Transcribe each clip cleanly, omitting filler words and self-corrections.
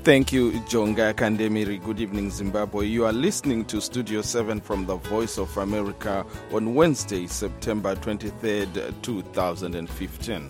Thank you, Jonga Kandemiri. Good evening, Zimbabwe. You are listening to Studio 7 from the Voice of America on Wednesday, September 23rd, 2015.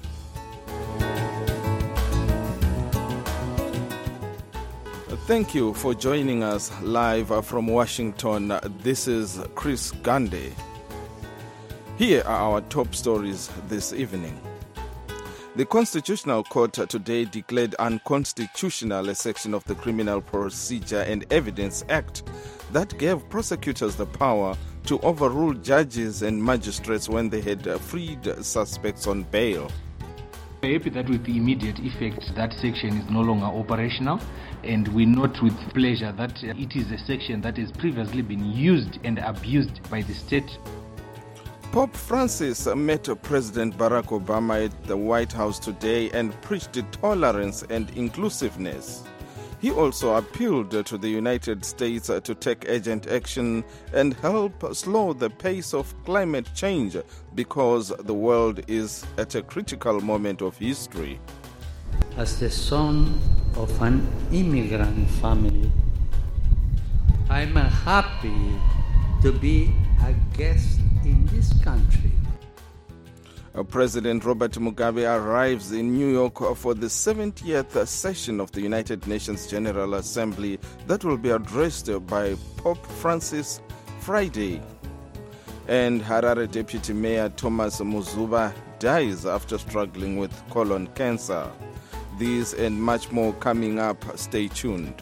Thank you for joining us live from Washington. This is Chris Gande. Here are our top stories this evening. The Constitutional Court today declared unconstitutional a section of the Criminal Procedure and Evidence Act that gave prosecutors the power to overrule judges and magistrates when they had freed suspects on bail. We're happy that with the immediate effect that section is no longer operational, and we note with pleasure that it is a section that has previously been used and abused by the state. Pope Francis met President Barack Obama at the White House today and preached tolerance and inclusiveness. He also appealed to the United States to take urgent action and help slow the pace of climate change because the world is at a critical moment of history. As the son of an immigrant family, I'm happy to be a guest in this country. President Robert Mugabe arrives in New York for the 70th session of the United Nations General Assembly that will be addressed by Pope Francis Friday. And Harare Deputy Mayor Thomas Muzuba dies after struggling with colon cancer. These and much more coming up. Stay tuned.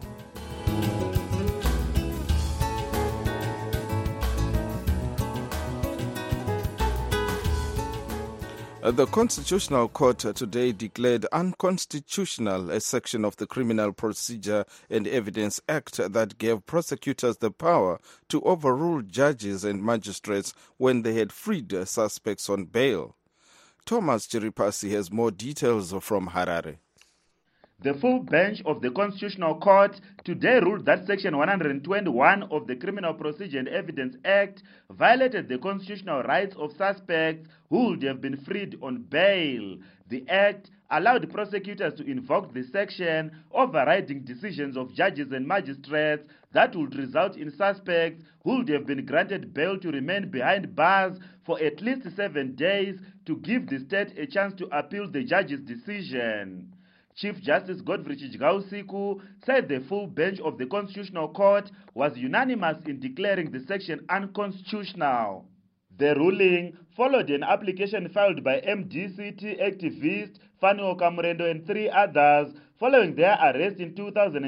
The Constitutional Court today declared unconstitutional a section of the Criminal Procedure and Evidence Act that gave prosecutors the power to overrule judges and magistrates when they had freed suspects on bail. Thomas Chiripasi has more details from Harare. The full bench of the Constitutional Court today ruled that Section 121 of the Criminal Procedure and Evidence Act violated the constitutional rights of suspects who would have been freed on bail. The Act allowed prosecutors to invoke the section, overriding decisions of judges and magistrates that would result in suspects who would have been granted bail to remain behind bars for at least 7 days to give the state a chance to appeal the judge's decision. Chief Justice Godfrey Chijgausiku said the full bench of the Constitutional Court was unanimous in declaring the section unconstitutional. The ruling followed an application filed by MDCT activist Fanuo Kamurendo and 3 others following their arrest in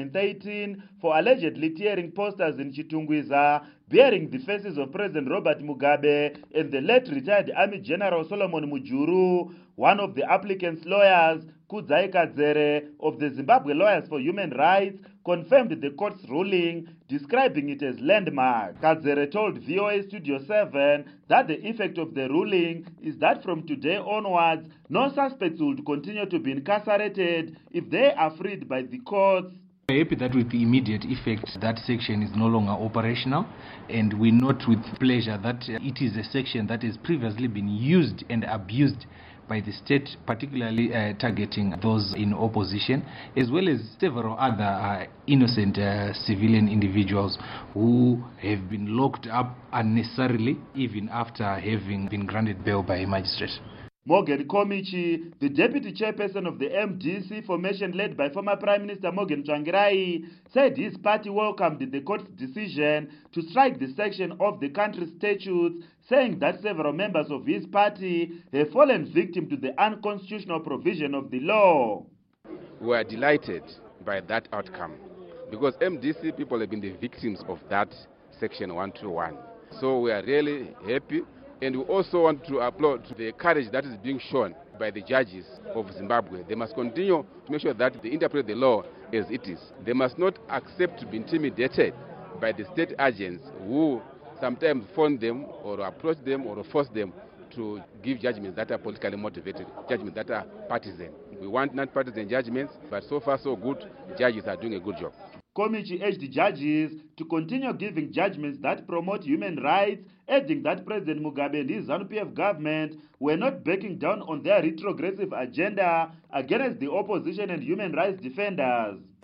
2013 for allegedly tearing posters in Chitungwiza bearing the faces of President Robert Mugabe and the late retired Army General Solomon Mujuru. One of the applicants' lawyers, Kudzai Kadzere of the Zimbabwe Lawyers for Human Rights, confirmed the court's ruling, describing it as landmark. Kadzere told VOA Studio 7 that the effect of the ruling is that from today onwards, no suspects would continue to be incarcerated if they are freed by the courts. We're happy that with the immediate effect that section is no longer operational, and we note with pleasure that it is a section that has previously been used and abused by the state, particularly targeting those in opposition, as well as several other innocent civilian individuals who have been locked up unnecessarily, even after having been granted bail by a magistrate. Morgan Komichi, the deputy chairperson of the MDC formation led by former Prime Minister Morgan Tsvangirai, said his party welcomed the court's decision to strike the section of the country's statutes, saying that several members of his party have fallen victim to the unconstitutional provision of the law. We are delighted by that outcome because MDC people have been the victims of that section 121. So we are really happy. And we also want to applaud the courage that is being shown by the judges of Zimbabwe. They must continue to make sure that they interpret the law as it is. They must not accept to be intimidated by the state agents who sometimes phone them or approach them or force them to give judgments that are politically motivated, judgments that are partisan. We want non-partisan judgments, but so far so good, judges are doing a good job. Komichi urged the judges to continue giving judgments that promote human rights, adding that President Mugabe and his ZANU-PF government were not backing down on their retrogressive agenda against the opposition and human rights defenders.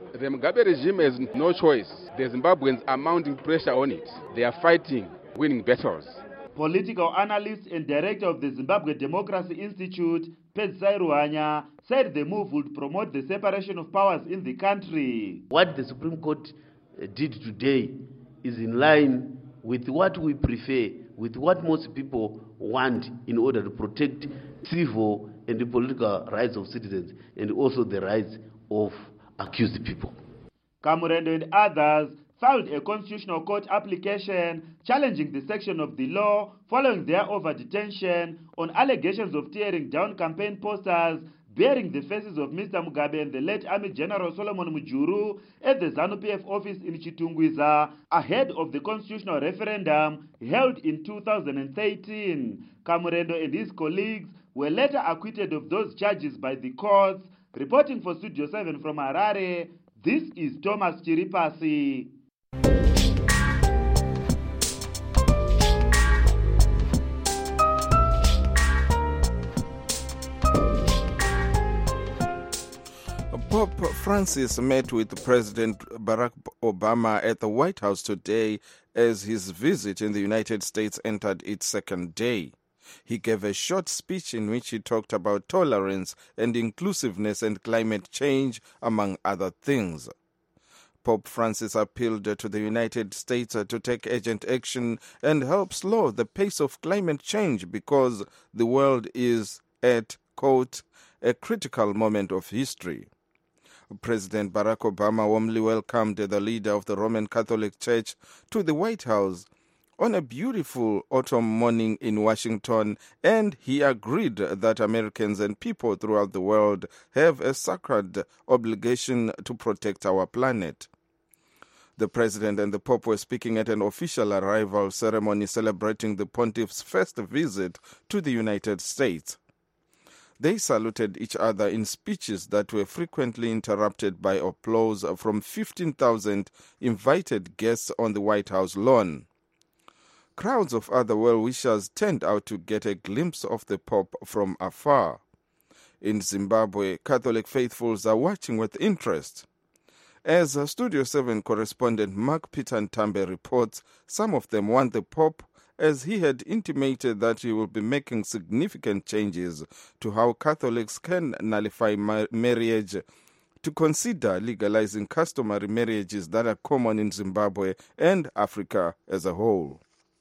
The Mugabe regime has no choice. The Zimbabweans are mounting pressure on it. They are fighting, winning battles. Political analyst and director of the Zimbabwe Democracy Institute, Pedzai Ruhanya, said the move would promote the separation of powers in the country. What the Supreme Court did today is in line with what we prefer, with what most people want in order to protect civil and the political rights of citizens and also the rights of accused people. Kamurendo and others filed a constitutional court application challenging the section of the law following their over-detention on allegations of tearing down campaign posters bearing the faces of Mr. Mugabe and the late Army General Solomon Mujuru at the ZANU-PF office in Chitungwiza ahead of the constitutional referendum held in 2013. Kamurendo and his colleagues were later acquitted of those charges by the courts. Reporting for Studio 7 from Harare, this is Thomas Chiripasi. Pope Francis met with President Barack Obama at the White House today as his visit in the United States entered its second day. He gave a short speech in which he talked about tolerance and inclusiveness and climate change, among other things. Pope Francis appealed to the United States to take urgent action and help slow the pace of climate change because the world is at, quote, a critical moment of history. President Barack Obama warmly welcomed the leader of the Roman Catholic Church to the White House on a beautiful autumn morning in Washington, and he agreed that Americans and people throughout the world have a sacred obligation to protect our planet. The President and the Pope were speaking at an official arrival ceremony celebrating the Pontiff's first visit to the United States. They saluted each other in speeches that were frequently interrupted by applause from 15,000 invited guests on the White House lawn. Crowds of other well-wishers turned out to get a glimpse of the Pope from afar. In Zimbabwe, Catholic faithfuls are watching with interest. As Studio 7 correspondent Mark Peter Ntambe reports, some of them want the Pope, as he had intimated that he will be making significant changes to how Catholics can nullify marriage, to consider legalizing customary marriages that are common in Zimbabwe and Africa as a whole.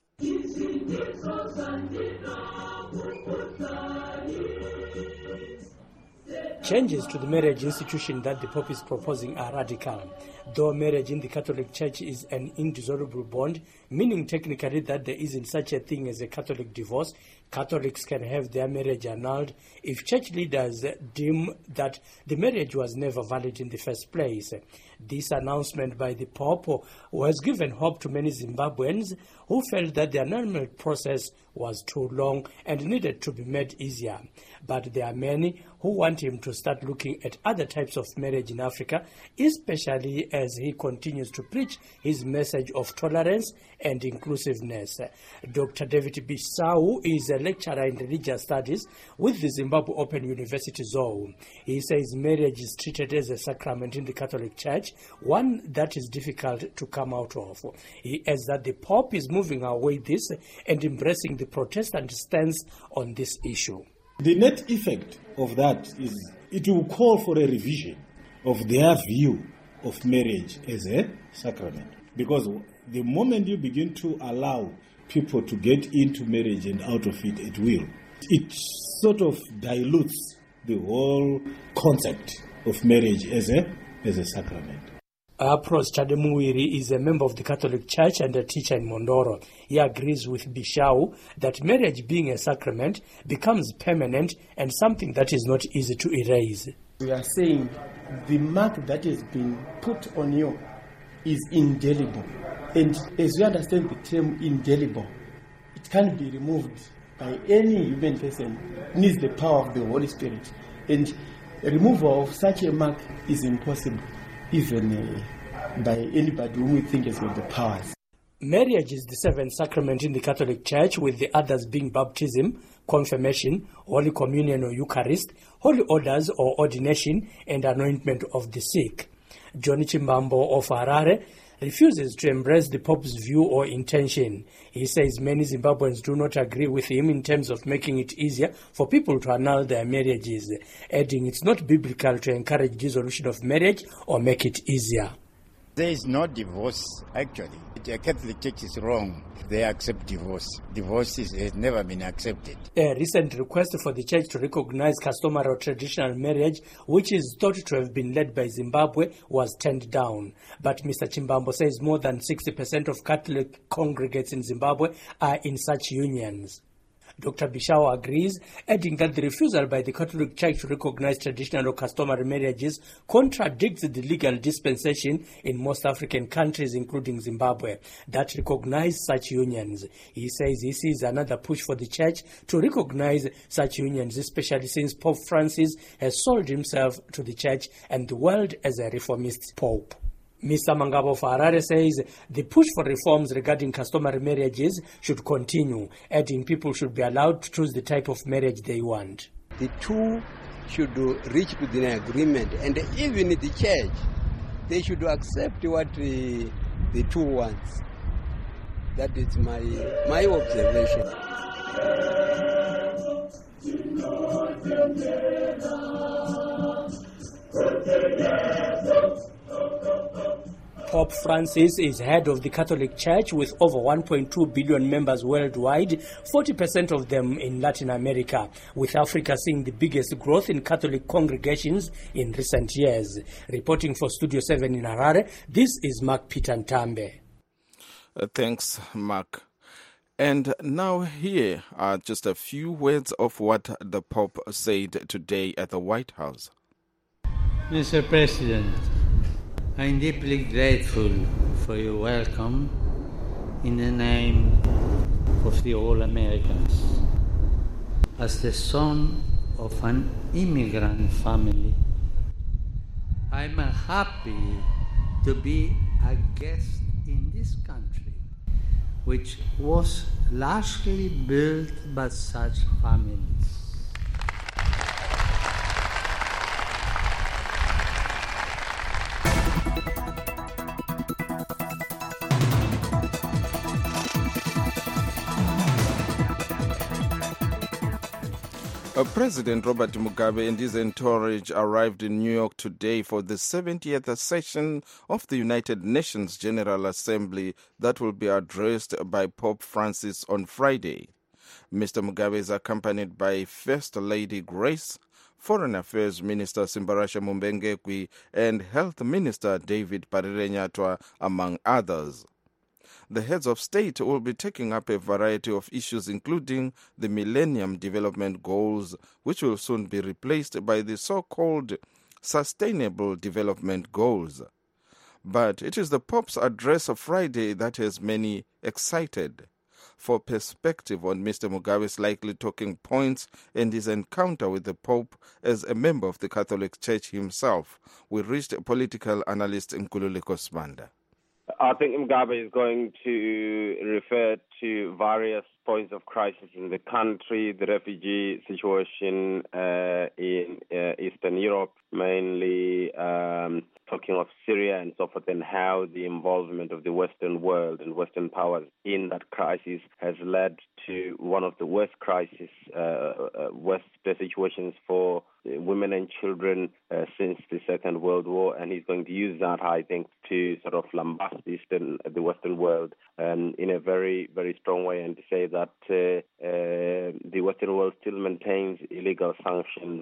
Changes to the marriage institution that the Pope is proposing are radical. Though marriage in the Catholic Church is an indissoluble bond, meaning technically that there isn't such a thing as a Catholic divorce, Catholics can have their marriage annulled if church leaders deem that the marriage was never valid in the first place. This announcement by the Pope was given hope to many Zimbabweans who felt that the annulment process was too long and needed to be made easier. But there are many who want him to start looking at other types of marriage in Africa, especially as he continues to preach his message of tolerance and inclusiveness. Dr. David Bisau is a lecturer in religious studies with the Zimbabwe Open University Zoo. He says marriage is treated as a sacrament in the Catholic Church, one that is difficult to come out of. He adds that the Pope is moving away this and embracing the Protestant stance on this issue. The net effect of that is it will call for a revision of their view of marriage as a sacrament. Because the moment you begin to allow people to get into marriage and out of it at will, it sort of dilutes the whole concept of marriage as a sacrament. Apros Chademuwiri is a member of the Catholic Church and a teacher in Mondoro. He agrees with Bishau that marriage being a sacrament becomes permanent and something that is not easy to erase. We are saying the mark that has been put on you is indelible. And as we understand the term indelible, it can't be removed by any human person. It needs the power of the Holy Spirit. And removal of such a mark is impossible, even by anybody whom we think has got the powers. Marriage is the seventh sacrament in the Catholic Church, with the others being baptism, confirmation, Holy Communion or Eucharist, holy orders or ordination, and anointment of the sick. Johnny Chimbambo of Harare refuses to embrace the Pope's view or intention. He says many Zimbabweans do not agree with him in terms of making it easier for people to annul their marriages, adding it's not biblical to encourage dissolution of marriage or make it easier. There is no divorce, actually. The Catholic Church is wrong. They accept divorce. Divorce has never been accepted. A recent request for the church to recognize customary or traditional marriage, which is thought to have been led by Zimbabwe, was turned down. But Mr. Chimbambo says more than 60% of Catholic congregates in Zimbabwe are in such unions. Dr. Bishao agrees, adding that the refusal by the Catholic Church to recognize traditional or customary marriages contradicts the legal dispensation in most African countries, including Zimbabwe, that recognize such unions. He says he sees another push for the Church to recognize such unions, especially since Pope Francis has sold himself to the Church and the world as a reformist Pope. Mr. Mangabo of Harare says the push for reforms regarding customary marriages should continue, adding people should be allowed to choose the type of marriage they want. The two should reach to an agreement, and even the church, they should accept what the two wants. That is my observation. Pope Francis is head of the Catholic Church with over 1.2 billion members worldwide, 40% of them in Latin America, with Africa seeing the biggest growth in Catholic congregations in recent years. Reporting for Studio 7 in Harare, this is Mark Peter Ntambe. Thanks, Mark. And now here are just a few words of what the Pope said today at the White House. Mr. President, I'm deeply grateful for your welcome in the name of the All Americans. As the son of an immigrant family, I'm happy to be a guest in this country, which was largely built by such families. President Robert Mugabe and his entourage arrived in New York today for the 70th session of the United Nations General Assembly that will be addressed by Pope Francis on Friday. Mr. Mugabe is accompanied by First Lady Grace, Foreign Affairs Minister Simbarasha Mumbengekwi, and Health Minister David Parirenyatwa, among others. The heads of state will be taking up a variety of issues, including the Millennium Development Goals, which will soon be replaced by the so-called Sustainable Development Goals. But it is the Pope's address of Friday that has many excited. For perspective on Mr. Mugabe's likely talking points and his encounter with the Pope as a member of the Catholic Church himself, we reached political analyst Nkululeko Smanda. I think Mugabe is going to refer to various points of crisis in the country, the refugee situation in Eastern Europe, mainly talking of Syria and so forth, and how the involvement of the Western world and Western powers in that crisis has led to one of the worst crises, worst situations for women and children since the Second World War. And he's going to use that, I think, to sort of lambast the Western world in a very, very strong way, and to say that the Western world still maintains illegal sanctions,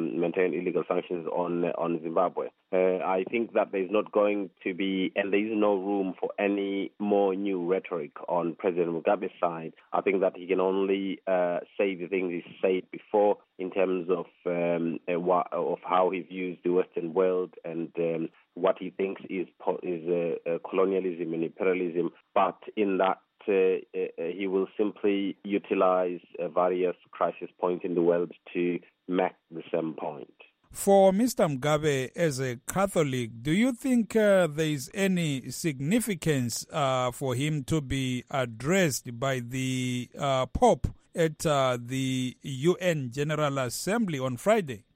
on Zimbabwe. I think that there's not going to be, and there is no room for any more new rhetoric on President Mugabe's side. I think that he can only say the things he said before in terms of how he views the Western world and what he thinks is colonialism and imperialism. But in that, he will simply utilize various crisis points in the world to make the same point. For Mr. Mugabe, as a Catholic, do you think there is any significance for him to be addressed by the Pope at the UN General Assembly on Friday?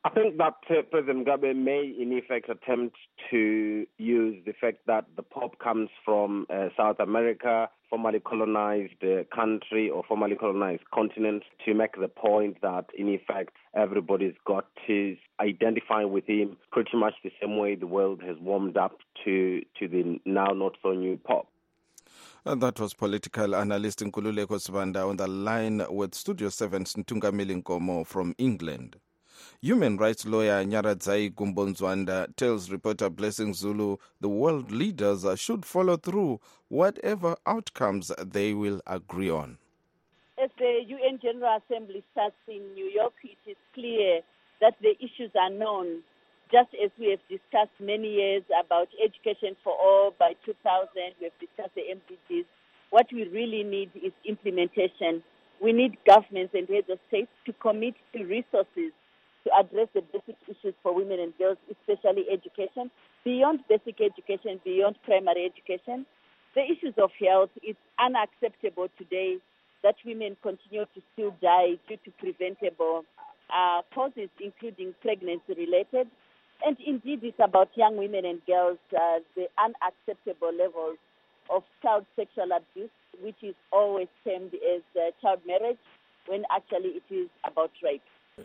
I think that President Mugabe may, in effect, attempt to use the fact that the Pope comes from South America, formerly colonized country or formerly colonized continent, to make the point that, in effect, everybody's got to identify with him pretty much the same way the world has warmed up to the now not-so-new Pope. And that was political analyst Nkululeko Sibanda on the line with Studio 7's Ntungamili Nkomo from England. Human rights lawyer Nyaradzai Gumbonzwanda tells reporter Blessing Zulu the world leaders should follow through whatever outcomes they will agree on. As the UN General Assembly starts in New York, it is clear that the issues are known, just as we have discussed many years about education for all by 2000, we have discussed the MDGs. What we really need is implementation. We need governments and heads of states to commit to resources to address the basic issues for women and girls, especially education. Beyond basic education, beyond primary education, the issues of health, it's unacceptable today that women continue to still die due to preventable causes, including pregnancy-related. And indeed, it's about young women and girls, the unacceptable levels of child sexual abuse, which is always termed as child marriage, when actually it is about rape.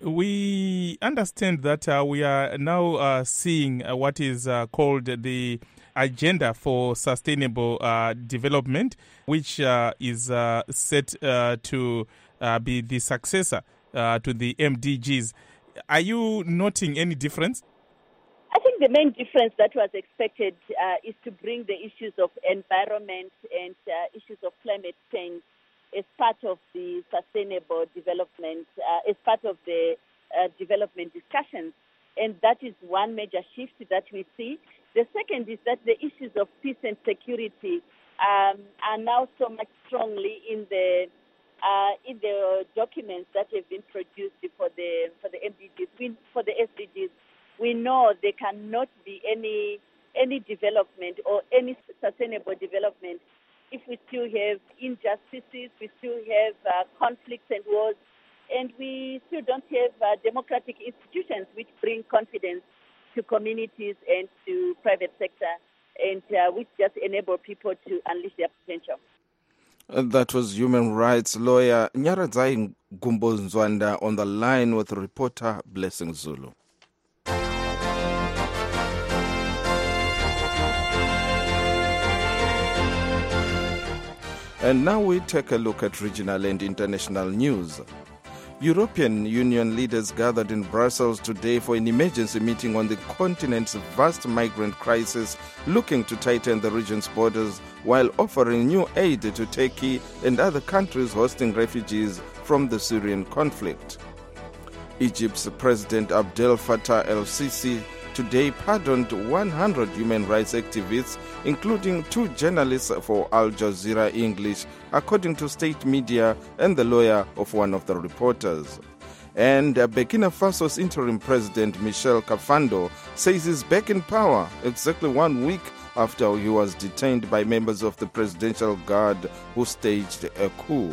We understand that we are now seeing what is called the Agenda for Sustainable Development, which is set to be the successor to the MDGs. Are you noting any difference? I think the main difference that was expected is to bring the issues of environment and issues of climate change as part of the sustainable development, as part of the development discussions. And that is one major shift that we see. The second is that the issues of peace and security are now so much strongly in the documents that have been produced for the MDGs, for the SDGs. We know there cannot be any development or any sustainable development if we still have injustices, we still have conflicts and wars, and we still don't have democratic institutions which bring confidence to communities and to private sector, and which just enable people to unleash their potential. That was human rights lawyer Nyaradzai Gumbonzwanda on the line with reporter Blessing Zulu. And now we take a look at regional and international news. European Union leaders gathered in Brussels today for an emergency meeting on the continent's vast migrant crisis, looking to tighten the region's borders while offering new aid to Turkey and other countries hosting refugees from the Syrian conflict. Egypt's President Abdel Fattah el-Sisi today pardoned 100 human rights activists, including 2 journalists for Al Jazeera English, according to state media and the lawyer of one of the reporters. And Burkina Faso's interim president, Michel Kafando, says he's back in power exactly 1 week after he was detained by members of the Presidential Guard who staged a coup.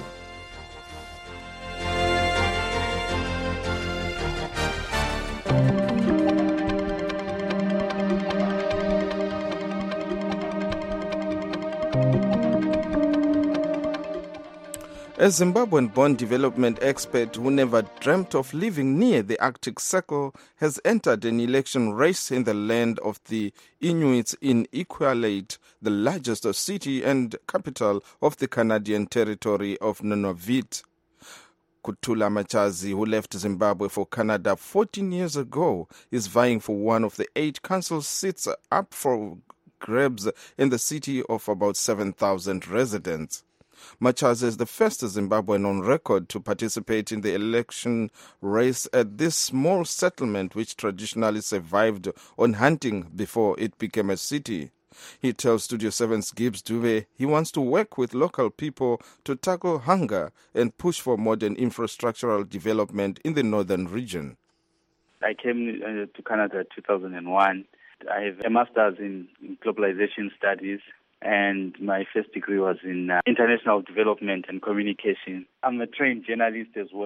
A Zimbabwean-born development expert who never dreamt of living near the Arctic Circle has entered an election race in the land of the Inuits in Iqaluit, the largest city and capital of the Canadian territory of Nunavut. Kutula Machazi, who left Zimbabwe for Canada 14 years ago, is vying for one of the 8 council seats up for grabs in the city of about 7,000 residents. Machazi is the first Zimbabwean on record to participate in the election race at this small settlement, which traditionally survived on hunting before it became a city. He tells Studio 7's Gibbs Dube he wants to work with local people to tackle hunger and push for modern infrastructural development in the northern region. I came to Canada in 2001. I have a master's in globalization studies, and my first degree was in international development and communication. I'm a trained journalist as well.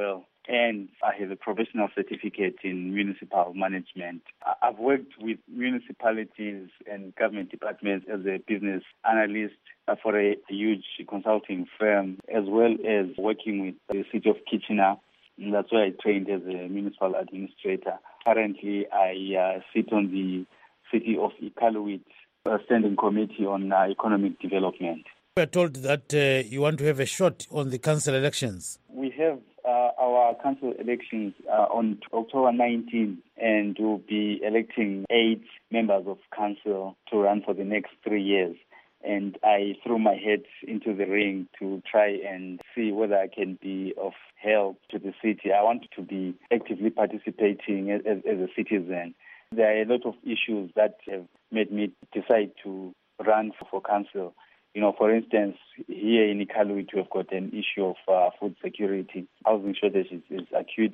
and I have a professional certificate in municipal management. I've worked with municipalities and government departments as a business analyst for a huge consulting firm, as well as working with the city of Kitchener. And that's where I trained as a municipal administrator. Currently, I sit on the city of Iqaluit Standing Committee on Economic Development. We are told that you want to have a shot on the council elections. We have our council elections on October 19, and we'll be electing 8 members of council to run for the next 3 years. And I threw my head into the ring to try and see whether I can be of help to the city. I want to be actively participating as a citizen. There are a lot of issues that have made me decide to run for council. You know, for instance, here in Iqaluit, we've got an issue of food security. Housing shortage is acute.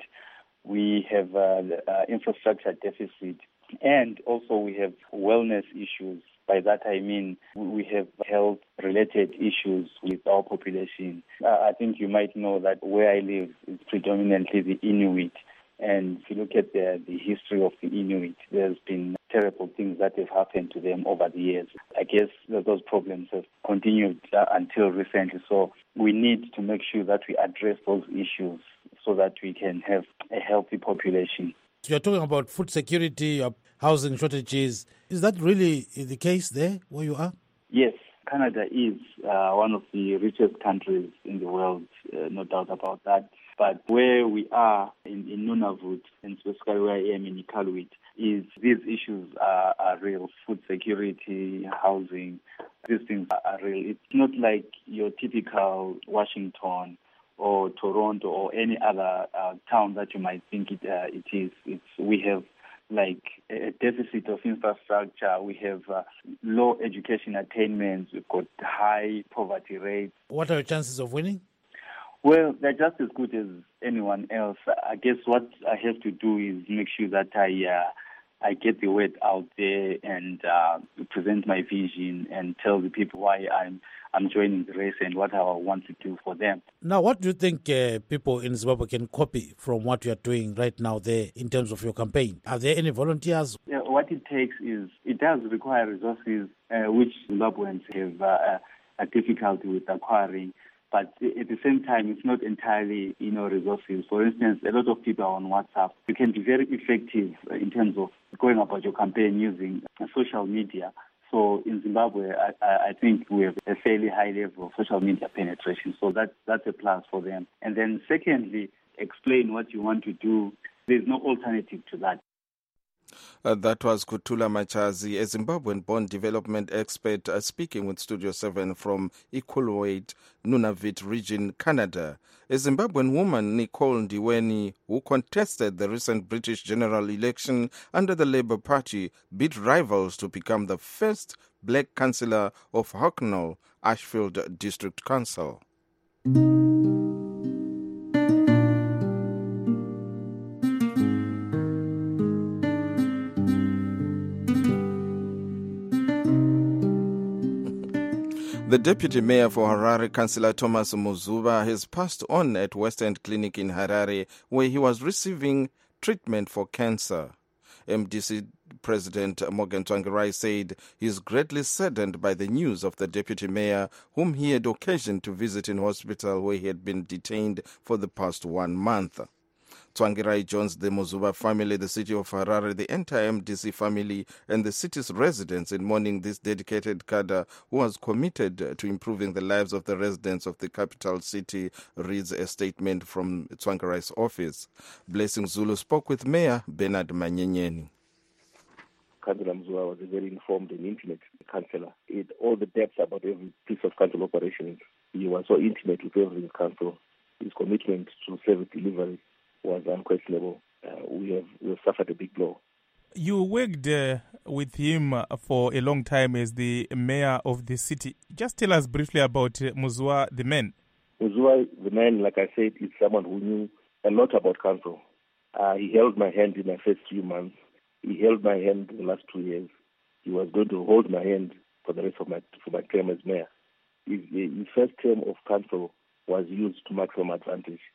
We have infrastructure deficit, and also we have wellness issues. By that I mean we have health-related issues with our population. I think you might know that where I live is predominantly the Inuit. And if you look at the history of the Inuit, there's been terrible things that have happened to them over the years. I guess those problems have continued until recently. So we need to make sure that we address those issues so that we can have a healthy population. You're talking about food security, housing shortages. Is that really the case there where you are? Yes, Canada is one of the richest countries in the world, no doubt about that. But where we are in Nunavut, and specifically where I am in Iqaluit, is these issues are real. Food security, housing, these things are real. It's not like your typical Washington or Toronto or any other town that you might think it is. We have like a deficit of infrastructure. We have low education attainments. We've got high poverty rates. What are your chances of winning? Well, they're just as good as anyone else. I guess what I have to do is make sure that I get the word out there and present my vision and tell the people why I'm joining the race and what I want to do for them. Now, what do you think people in Zimbabwe can copy from what you are doing right now there in terms of your campaign? Are there any volunteers? Yeah, what it takes is, it does require resources, which Zimbabweans have a difficulty with acquiring. But at the same time, it's not entirely, resources. For instance, a lot of people are on WhatsApp. You can be very effective in terms of going about your campaign using social media. So in Zimbabwe, I think we have a fairly high level of social media penetration. So that's a plus for them. And then secondly, explain what you want to do. There's no alternative to that. That was Kuthula Machazi, a Zimbabwean-born development expert, speaking with Studio 7 from Iqaluit, Nunavut region, Canada. A Zimbabwean woman, Nicole Ndiweni, who contested the recent British general election under the Labour Party, beat rivals to become the first black councillor of Hucknall, Ashfield District Council. The deputy mayor for Harare, Councillor Thomas Muzuba, has passed on at West End Clinic in Harare, where he was receiving treatment for cancer. MDC President Morgan Tsvangirai said he is greatly saddened by the news of the deputy mayor, whom he had occasion to visit in hospital where he had been detained for the past 1 month. Tsvangirai joins the Muzuba family, the city of Harare, the entire MDC family, and the city's residents in mourning this dedicated cadre who was committed to improving the lives of the residents of the capital city, reads a statement from Tsvangirai's office. Blessing Zulu spoke with Mayor Bernard Manyenyeni. Councillor Muzuba was a very informed and intimate councillor. He had all the depths about every piece of council operations. He was so intimate with every council. His commitment to service delivery was unquestionable. We have suffered a big blow. You worked with him for a long time as the mayor of the city. Just tell us briefly about Muzuba the man. Muzuba the man, like I said, is someone who knew a lot about council. He held my hand in my first few months. He held my hand in the last 2 years. He was going to hold my hand for the rest of my term as mayor. His first term of council was used to maximum advantage.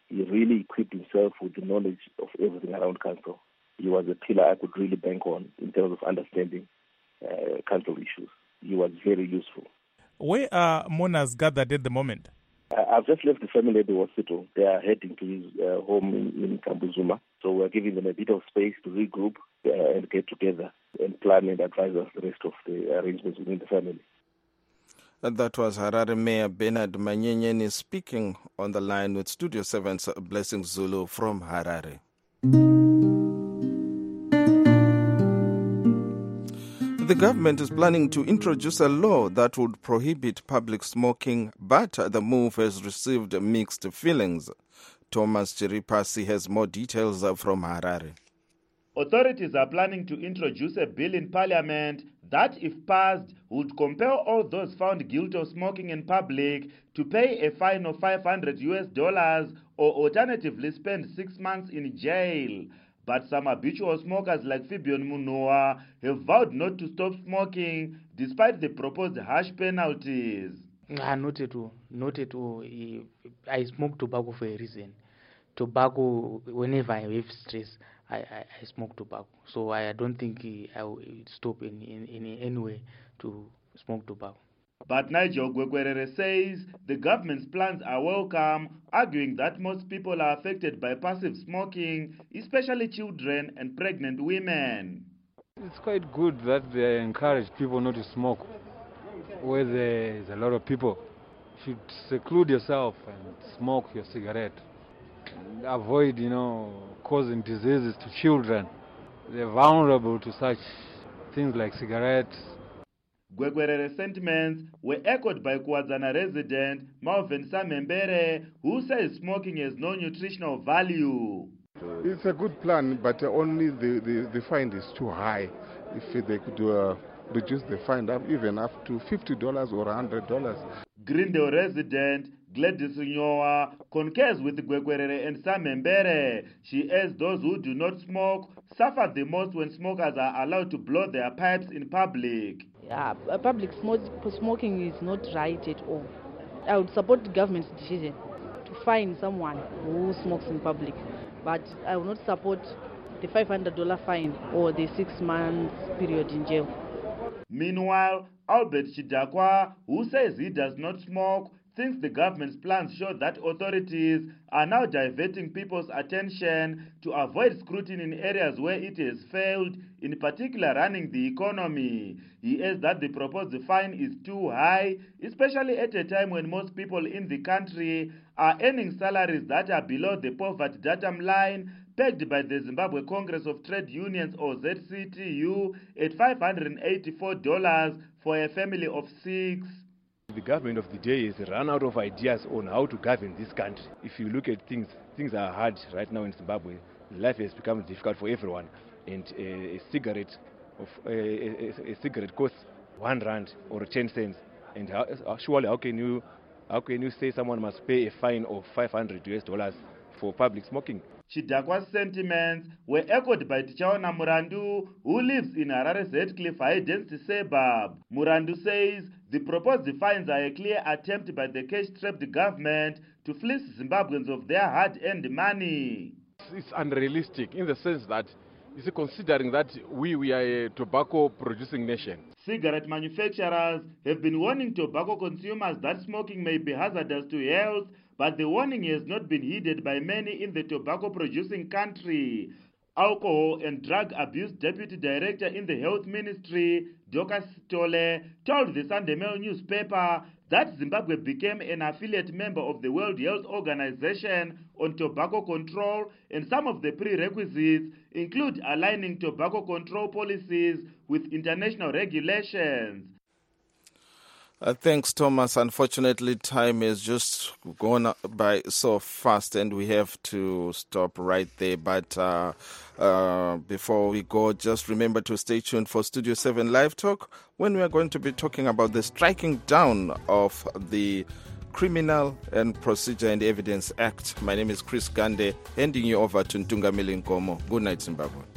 he really equipped himself with the knowledge of everything around council. He was a pillar I could really bank on in terms of understanding council issues. He was very useful. Where are mourners gathered at the moment? I've just left the family at the hospital. They are heading to his home in Kambuzuma. So we're giving them a bit of space to regroup and get together and plan and advise us the rest of the arrangements within the family. That was Harare Mayor Bernard Manyenyeni speaking on the line with Studio 7's Blessing Zulu from Harare. The government is planning to introduce a law that would prohibit public smoking, but the move has received mixed feelings. Thomas Chiripasi has more details from Harare. Authorities are planning to introduce a bill in parliament that, if passed, would compel all those found guilty of smoking in public to pay a fine of $500 or alternatively spend 6 months in jail. But some habitual smokers like Fibion Munoa have vowed not to stop smoking despite the proposed harsh penalties. Not at all. Not at all. I smoke tobacco for a reason. Tobacco, whenever I have stress, I smoke tobacco. So I don't think I will stop in any way to smoke tobacco. But Nigel Gwegwerere says the government's plans are welcome, arguing that most people are affected by passive smoking, especially children and pregnant women. It's quite good that they encourage people not to smoke. Where there's a lot of people, you should seclude yourself and smoke your cigarette. And avoid, causing diseases to children. They're vulnerable to such things like cigarettes. Gwegwerere sentiments were echoed by Kwazana resident Malvin Samembere, who says smoking has no nutritional value. It's a good plan, but only the fine is too high. If they could reduce the fine even up to $50 or $100. Greendale resident Gladys Nyoa concurs with Gwegwerere and Samembere. She adds those who do not smoke suffer the most when smokers are allowed to blow their pipes in public. Public smoking is not right at all. I would support the government's decision to fine someone who smokes in public, but I will not support the $500 fine or the 6 months period in jail. Meanwhile, Albert Chidakwa, who says he does not smoke, thinks the government's plans show that authorities are now diverting people's attention to avoid scrutiny in areas where it has failed, in particular running the economy. He adds that the proposed fine is too high, especially at a time when most people in the country are earning salaries that are below the poverty datum line, pegged by the Zimbabwe Congress of Trade Unions, or ZCTU, at $584 for a family of 6. The government of the day has run out of ideas on how to govern this country. If you look at things are hard right now in Zimbabwe. Life has become difficult for everyone, and a cigarette costs R1 or 10 cents. And surely, how can you say someone must pay a fine of $500 for public smoking? Chidakwa's sentiments were echoed by Tichaona Murandu, who lives in Harare's Heathcliff high-density suburb. Murandu says the proposed fines are a clear attempt by the cash-strapped government to fleece Zimbabweans of their hard-earned money. It's unrealistic in the sense that, considering that we are a tobacco-producing nation. Cigarette manufacturers have been warning tobacco consumers that smoking may be hazardous to health, but the warning has not been heeded by many in the tobacco-producing country. Alcohol and Drug Abuse Deputy Director in the Health Ministry, Doka Sitole, told the Sunday Mail newspaper that Zimbabwe became an affiliate member of the World Health Organization on tobacco control, and some of the prerequisites include aligning tobacco control policies with international regulations. Thanks, Thomas. Unfortunately, time has just gone by so fast and we have to stop right there. But before we go, just remember to stay tuned for Studio 7 Live Talk, when we are going to be talking about the striking down of the Criminal and Procedure and Evidence Act. My name is Chris Gande, handing you over to Ntungamili Nkomo. Good night, Zimbabwe.